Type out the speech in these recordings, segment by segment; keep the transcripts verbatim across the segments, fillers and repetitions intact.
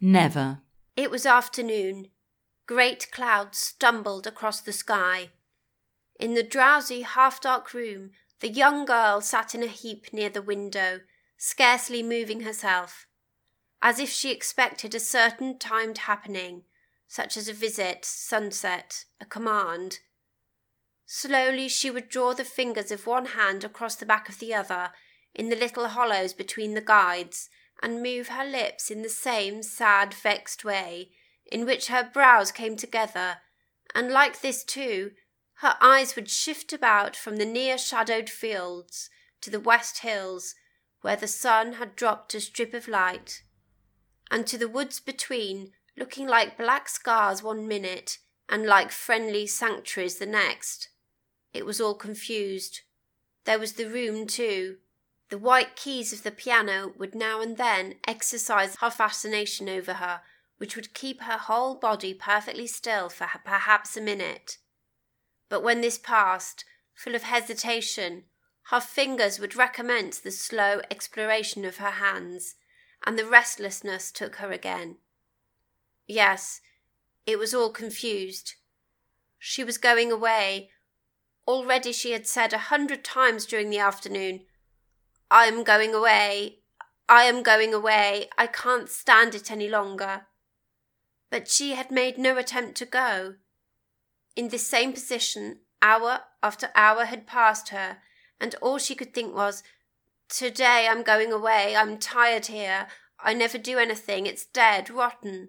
Never. It was afternoon. Great clouds stumbled across the sky. In the drowsy, half-dark room, the young girl sat in a heap near the window, scarcely moving herself, as if she expected a certain timed happening, such as a visit, sunset, a command. Slowly she would draw the fingers of one hand across the back of the other, in the little hollows between the guides, and move her lips in the same sad, vexed way, in which her brows came together, and like this too, her eyes would shift about from the near-shadowed fields to the west hills, where the sun had dropped a strip of light, and to the woods between, looking like black scars one minute, and like friendly sanctuaries the next. It was all confused. There was the room too. The white keys of the piano would now and then exercise a fascination over her, which would keep her whole body perfectly still for perhaps a minute. But when this passed, full of hesitation, her fingers would recommence the slow exploration of her hands, and the restlessness took her again. Yes, it was all confused. She was going away. Already she had said a hundred times during the afternoon, "I am going away, I am going away, I can't stand it any longer." But she had made no attempt to go. In this same position, hour after hour had passed her, and all she could think was, "Today I'm going away, I'm tired here, I never do anything, it's dead, rotten."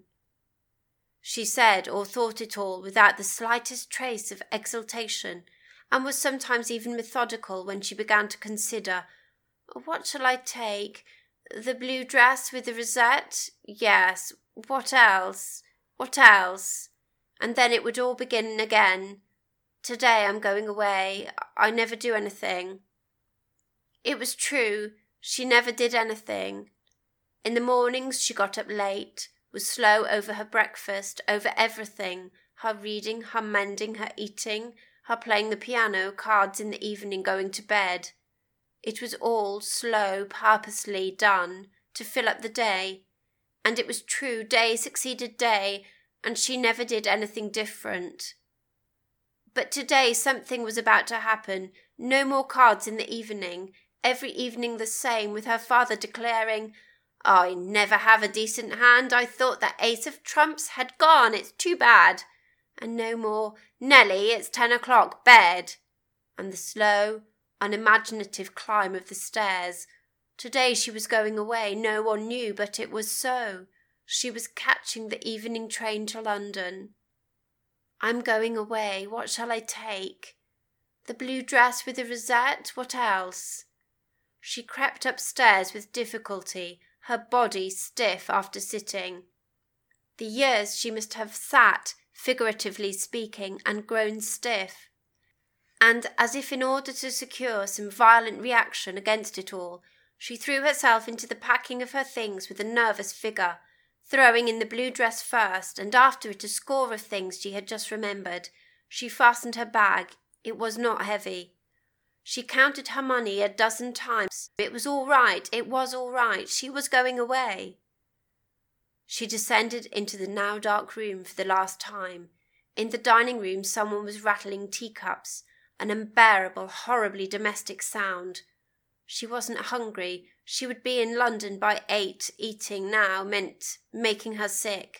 She said or thought it all without the slightest trace of exultation, and was sometimes even methodical when she began to consider, "What shall I take? The blue dress with the rosette? Yes. What else? What else?" And then it would all begin again. "Today I'm going away. I never do anything." It was true. She never did anything. In the mornings she got up late, was slow over her breakfast, over everything, her reading, her mending, her eating, her playing the piano, cards in the evening, going to bed. It was all slow, purposely done to fill up the day. And it was true, day succeeded day, and she never did anything different. But today something was about to happen. No more cards in the evening, every evening the same, with her father declaring, "I never have a decent hand. I thought that ace of trumps had gone. It's too bad." And no more, "Nelly, it's ten o'clock, bed." And the slow, unimaginative climb of the stairs. Today she was going away. No one knew, but it was so. She was catching the evening train to London. "I'm going away. What shall I take? The blue dress with the rosette? What else?" She crept upstairs with difficulty, her body stiff after sitting. The years she must have sat, figuratively speaking, and grown stiff. And as if in order to secure some violent reaction against it all, she threw herself into the packing of her things with a nervous vigour, throwing in the blue dress first, and after it a score of things she had just remembered. She fastened her bag. It was not heavy. She counted her money a dozen times. It was all right. It was all right. She was going away. She descended into the now dark room for the last time. In the dining room someone was rattling teacups, an unbearable, horribly domestic sound. She wasn't hungry. She would be in London by eight. Eating now meant making her sick.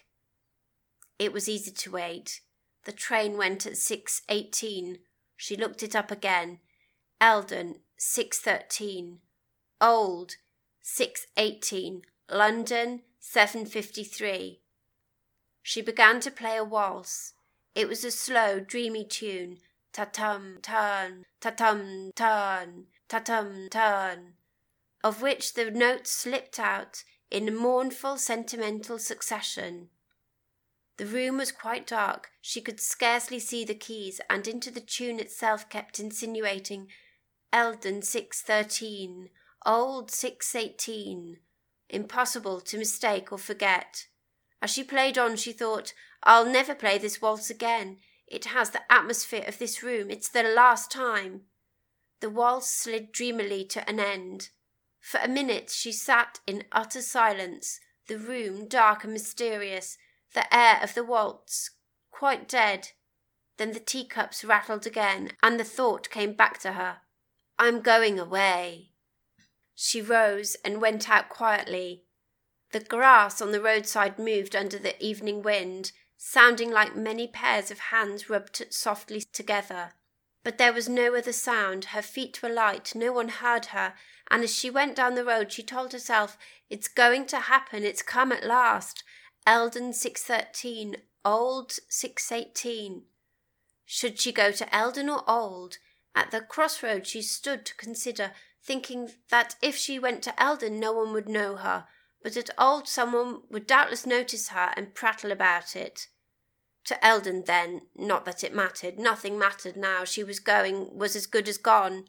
It was easy to wait. The train went at six eighteen. She looked it up again. Eldon, six thirteen. Old, six eighteen. London, seven fifty-three. She began to play a waltz. It was a slow, dreamy tune. Ta-tum, turn, ta-tum, turn, ta-tum, turn, of which the notes slipped out in a mournful, sentimental succession. The room was quite dark. She could scarcely see the keys, and into the tune itself kept insinuating, Eldon six thirteen, old six eighteen. Impossible to mistake or forget. As she played on, she thought, I'll never play this waltz again. It has the atmosphere of this room. It's the last time. The waltz slid dreamily to an end. For a minute she sat in utter silence, the room dark and mysterious, the air of the waltz quite dead. Then the teacups rattled again, and the thought came back to her. I'm going away. She rose and went out quietly. The grass on the roadside moved under the evening wind, sounding like many pairs of hands rubbed softly together. But there was no other sound. Her feet were light, no one heard her, and as she went down the road she told herself, it's going to happen, it's come at last. Eldon six thirteen, Old six eighteen. Should she go to Eldon or Old? At the crossroads she stood to consider, thinking that if she went to Eldon no one would know her, but at Old someone would doubtless notice her and prattle about it. To Eldon then, not that it mattered, nothing mattered now, she was going, was as good as gone.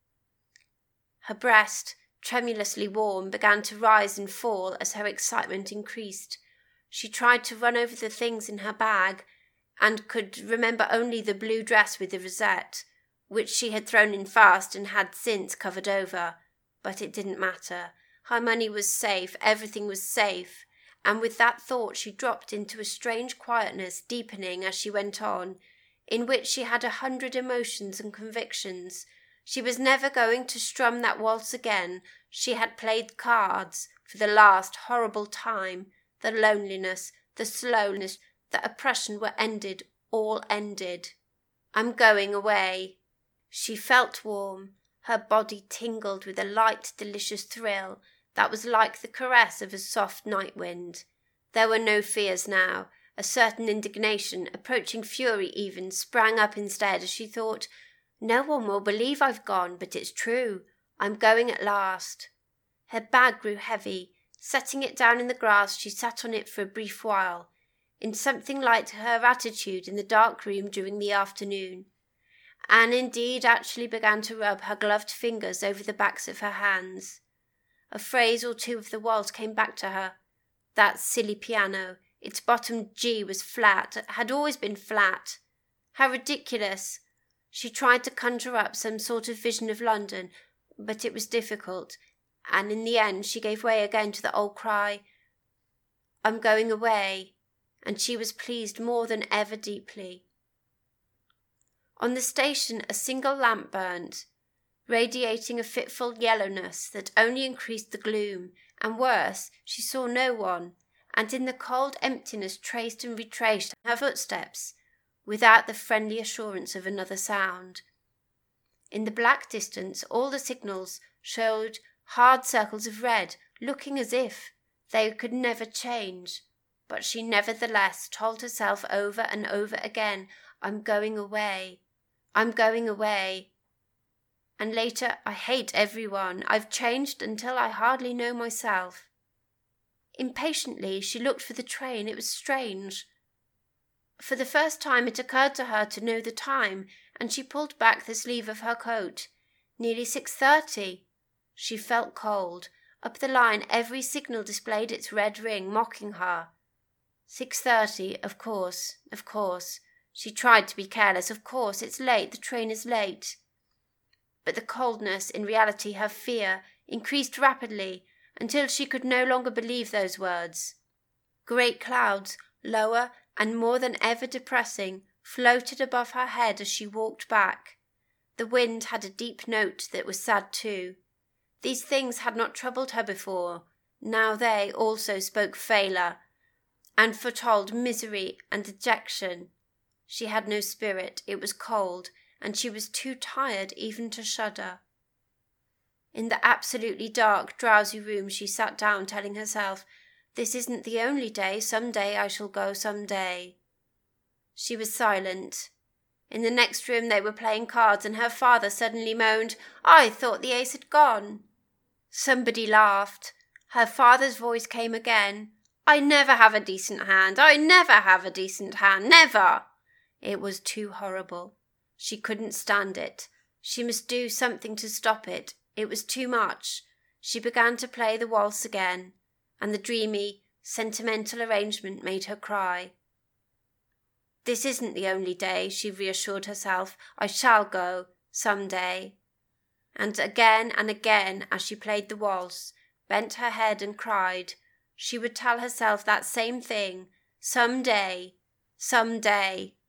Her breast, tremulously warm, began to rise and fall as her excitement increased. She tried to run over the things in her bag, and could remember only the blue dress with the rosette, which she had thrown in fast and had since covered over. But it didn't matter. Her money was safe, everything was safe, and with that thought she dropped into a strange quietness, deepening as she went on, in which she had a hundred emotions and convictions. She was never going to strum that waltz again. She had played cards for the last horrible time. The loneliness, the slowness, the oppression were ended, all ended. I'm going away. She felt warm. Her body tingled with a light, delicious thrill that was like the caress of a soft night wind. There were no fears now. A certain indignation, approaching fury even, sprang up instead as she thought, no one will believe I've gone, but it's true. I'm going at last. Her bag grew heavy. Setting it down in the grass, she sat on it for a brief while, in something like her attitude in the dark room during the afternoon. Anne indeed actually began to rub her gloved fingers over the backs of her hands. A phrase or two of the waltz came back to her. That silly piano, its bottom G was flat, had always been flat. How ridiculous! She tried to conjure up some sort of vision of London, but it was difficult, and in the end she gave way again to the old cry, I'm going away, and she was pleased more than ever deeply. On the station a single lamp burnt, radiating a fitful yellowness that only increased the gloom, and worse, she saw no one, and in the cold emptiness traced and retraced her footsteps, without the friendly assurance of another sound. In the black distance all the signals showed hard circles of red, looking as if they could never change, but she nevertheless told herself over and over again, I'm going away, I'm going away. And later, I hate everyone. I've changed until I hardly know myself. Impatiently, she looked for the train. It was strange. For the first time it occurred to her to know the time, and she pulled back the sleeve of her coat. Nearly six thirty. She felt cold. Up the line every signal displayed its red ring, mocking her. Six thirty, of course, of course. She tried to be careless. Of course, it's late. The train is late. But the coldness, in reality her fear, increased rapidly until she could no longer believe those words. Great clouds, lower and more than ever depressing, floated above her head as she walked back. The wind had a deep note that was sad too. These things had not troubled her before. Now they also spoke failure, and foretold misery and dejection. She had no spirit, it was cold, and she was too tired even to shudder. In the absolutely dark, drowsy room she sat down, telling herself, this isn't the only day, some day I shall go, some day. She was silent. In the next room they were playing cards, and her father suddenly moaned, I thought the ace had gone. Somebody laughed. Her father's voice came again, I never have a decent hand, I never have a decent hand, never. It was too horrible. She couldn't stand it. She must do something to stop it. It was too much. She began to play the waltz again, and the dreamy, sentimental arrangement made her cry. This isn't the only day, she reassured herself. I shall go, some day. And again and again, as she played the waltz, bent her head and cried, she would tell herself that same thing, some day, some day.